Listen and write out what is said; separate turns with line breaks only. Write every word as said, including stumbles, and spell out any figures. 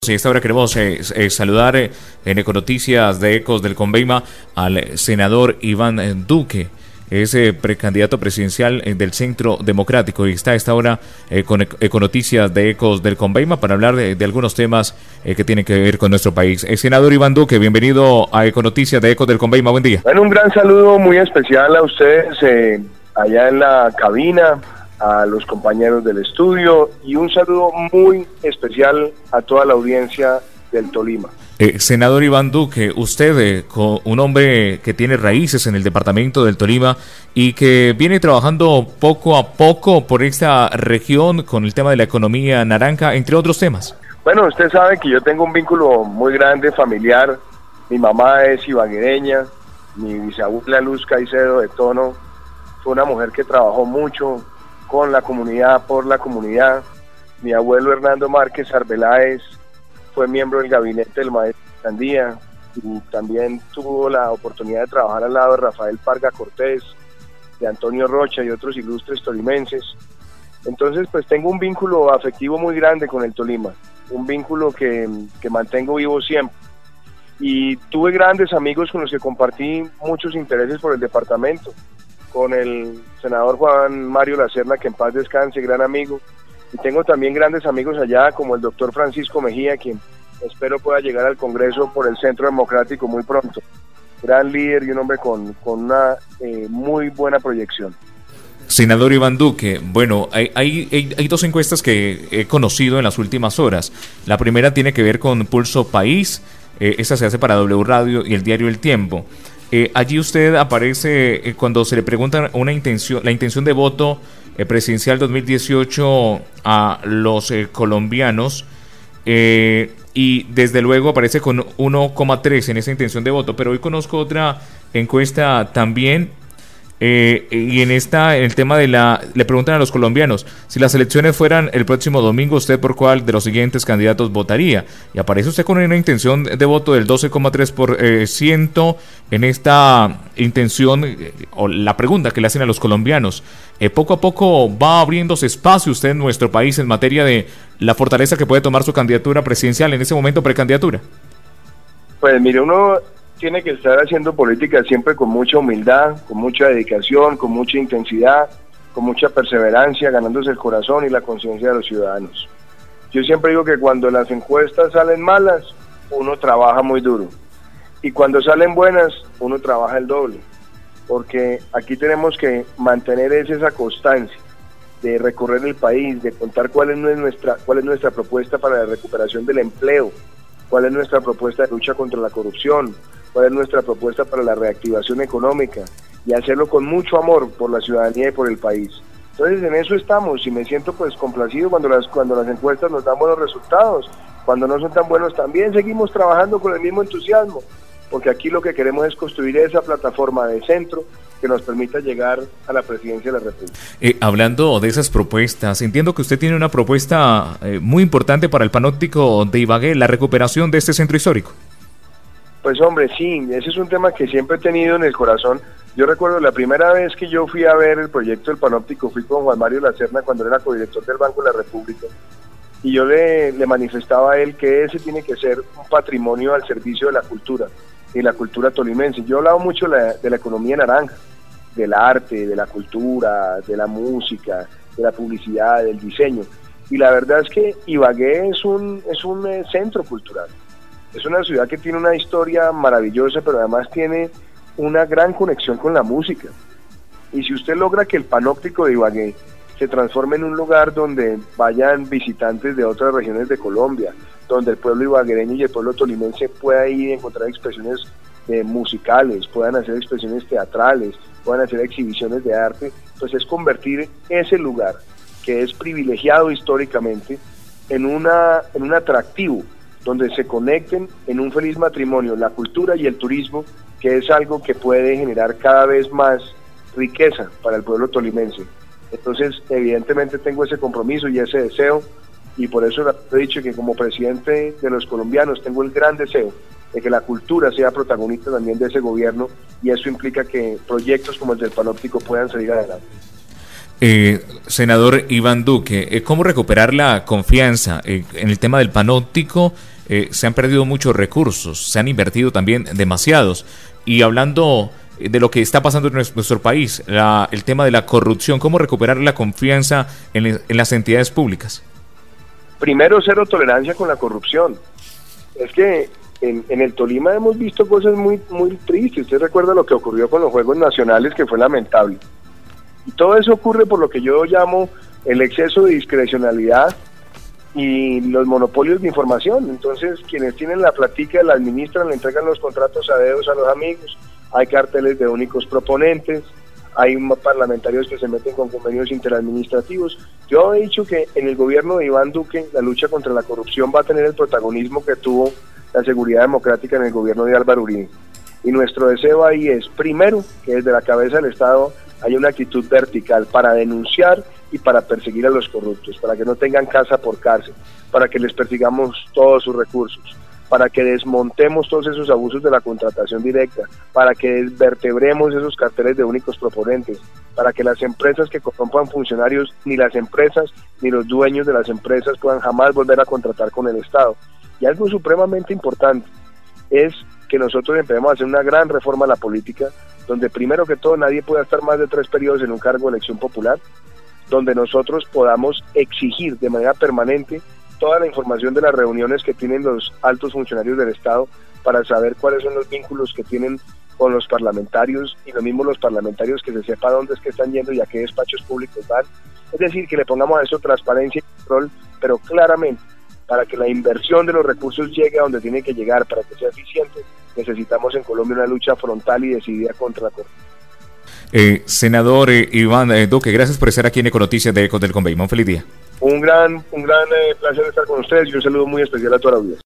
Sí, a esta hora queremos eh, eh, saludar eh, en Econoticias de Ecos del Conveima al senador Iván eh, Duque, es eh, precandidato presidencial eh, del Centro Democrático y está a esta hora eh, con Econoticias de Ecos del Conveima para hablar de, de algunos temas eh, que tienen que ver con nuestro país. Eh, senador Iván Duque, bienvenido a Econoticias de Ecos del Conveima, buen día.
Bueno, un gran saludo muy especial a ustedes eh, allá en la cabina, a los compañeros del estudio y un saludo muy especial a toda la audiencia del Tolima.
Eh, senador Iván Duque, usted, eh, con un hombre que tiene raíces en el departamento del Tolima y que viene trabajando poco a poco por esta región con el tema de la economía naranja, entre otros temas.
Bueno, usted sabe que yo tengo un vínculo muy grande familiar. Mi mamá es ibaguereña, mi bisabuela Luz Caicedo de Tono fue una mujer que trabajó mucho con la comunidad, por la comunidad. Mi abuelo Hernando Márquez Arbeláez fue miembro del gabinete del maestro Candía y también tuvo la oportunidad de trabajar al lado de Rafael Parga Cortés, de Antonio Rocha y otros ilustres tolimenses. Entonces, pues tengo un vínculo afectivo muy grande con el Tolima, un vínculo que, que mantengo vivo siempre. Y tuve grandes amigos con los que compartí muchos intereses por el departamento, con el senador Juan Mario Lacerna, que en paz descanse, gran amigo, y tengo también grandes amigos allá, como el doctor Francisco Mejía, quien espero pueda llegar al Congreso por el Centro Democrático muy pronto, gran líder y un hombre con, con una eh, muy buena proyección.
Senador Iván Duque, bueno, hay, hay, hay dos encuestas que he conocido en las últimas horas. La primera tiene que ver con Pulso País, eh, esta se hace para W Radio y el diario El Tiempo. Eh, allí usted aparece eh, cuando se le pregunta una intención, la intención de voto eh, presidencial dos mil dieciocho a los eh, colombianos eh, y desde luego aparece con uno coma tres en esa intención de voto, pero hoy conozco otra encuesta también eh, y en esta, en el tema de la, le preguntan a los colombianos, si las elecciones fueran el próximo domingo, ¿usted por cuál de los siguientes candidatos votaría? Y aparece usted con una intención de voto del doce coma tres por ciento en esta intención, eh, o la pregunta que le hacen a los colombianos. Eh, poco a poco va abriéndose espacio usted en nuestro país en materia de la fortaleza que puede tomar su candidatura presidencial, en ese momento precandidatura.
Pues mire, uno tiene que estar haciendo política siempre con mucha humildad, con mucha dedicación, con mucha intensidad, con mucha perseverancia, ganándose el corazón y la conciencia de los ciudadanos. Yo siempre digo que cuando las encuestas salen malas, uno trabaja muy duro. Y cuando salen buenas, uno trabaja el doble. Porque aquí tenemos que mantener esa constancia de recorrer el país, de contar cuál es nuestra, cuál es nuestra propuesta para la recuperación del empleo, cuál es nuestra propuesta de lucha contra la corrupción, cuál es nuestra propuesta para la reactivación económica, y hacerlo con mucho amor por la ciudadanía y por el país. Entonces en eso estamos, y me siento pues complacido cuando las, cuando las encuestas nos dan buenos resultados. Cuando no son tan buenos también seguimos trabajando con el mismo entusiasmo, porque aquí lo que queremos es construir esa plataforma de centro que nos permita llegar a la presidencia de la República.
Eh, hablando de esas propuestas, entiendo que usted tiene una propuesta eh, muy importante para el Panóptico de Ibagué, la recuperación de este centro histórico.
Pues hombre, sí, ese es un tema que siempre he tenido en el corazón. Yo recuerdo la primera vez que yo fui a ver el proyecto del Panóptico, fui con Juan Mario Lacerna cuando era codirector del Banco de la República, y yo le, le manifestaba a él que ese tiene que ser un patrimonio al servicio de la cultura, y la cultura tolimense. Yo he hablado mucho de la, de la economía naranja, del arte, de la cultura, de la música, de la publicidad, del diseño, y la verdad es que Ibagué es un, es un eh, centro cultural. Es una ciudad que tiene una historia maravillosa, pero además tiene una gran conexión con la música. Y si usted logra que el Panóptico de Ibagué se transforme en un lugar donde vayan visitantes de otras regiones de Colombia, donde el pueblo ibaguereño y el pueblo tolimense pueda ir y encontrar expresiones eh, musicales, puedan hacer expresiones teatrales, puedan hacer exhibiciones de arte, pues es convertir ese lugar, que es privilegiado históricamente, en, una, en un atractivo, donde se conecten en un feliz matrimonio la cultura y el turismo, que es algo que puede generar cada vez más riqueza para el pueblo tolimense. Entonces, evidentemente tengo ese compromiso y ese deseo, y por eso he dicho que como presidente de los colombianos tengo el gran deseo de que la cultura sea protagonista también de ese gobierno, y eso implica que proyectos como el del Panóptico puedan salir adelante.
Eh, senador Iván Duque, eh, ¿cómo recuperar la confianza eh, en el tema del panóptico? Eh, se han perdido muchos recursos, se han invertido también demasiados. Y hablando de lo que está pasando en nuestro país, la, el tema de la corrupción, ¿cómo recuperar la confianza en, en las entidades públicas?
Primero, cero tolerancia con la corrupción. Es que en, en el Tolima hemos visto cosas muy, muy tristes. Usted recuerda lo que ocurrió con los Juegos Nacionales, que fue lamentable. Y todo eso ocurre por lo que yo llamo el exceso de discrecionalidad y los monopolios de información. Entonces, quienes tienen la platica la administran, le entregan los contratos a dedos a los amigos, hay carteles de únicos proponentes, hay parlamentarios que se meten con convenios interadministrativos. Yo he dicho que en el gobierno de Iván Duque la lucha contra la corrupción va a tener el protagonismo que tuvo la seguridad democrática en el gobierno de Álvaro Uribe. Y nuestro deseo ahí es, primero, que desde la cabeza del Estado haya una actitud vertical para denunciar y para perseguir a los corruptos, para que no tengan casa por cárcel, para que les persigamos todos sus recursos, para que desmontemos todos esos abusos de la contratación directa, para que desvertebremos esos carteles de únicos proponentes, para que las empresas que corrompan funcionarios, ni las empresas ni los dueños de las empresas puedan jamás volver a contratar con el Estado. Y algo supremamente importante es que nosotros empecemos a hacer una gran reforma a la política, donde primero que todo nadie pueda estar más de tres periodos en un cargo de elección popular, donde nosotros podamos exigir de manera permanente toda la información de las reuniones que tienen los altos funcionarios del Estado para saber cuáles son los vínculos que tienen con los parlamentarios, y lo mismo los parlamentarios, que se sepa dónde es que están yendo y a qué despachos públicos van. Es decir, que le pongamos a eso transparencia y control, pero claramente, para que la inversión de los recursos llegue a donde tiene que llegar, para que sea eficiente, necesitamos en Colombia una lucha frontal y decidida contra la corrupción.
Eh, senador eh, Iván eh, Duque, gracias por estar aquí en Econoticias de Ecos del Convey. Un feliz día.
Un gran, un gran eh, placer estar con ustedes y un saludo muy especial a toda la audiencia.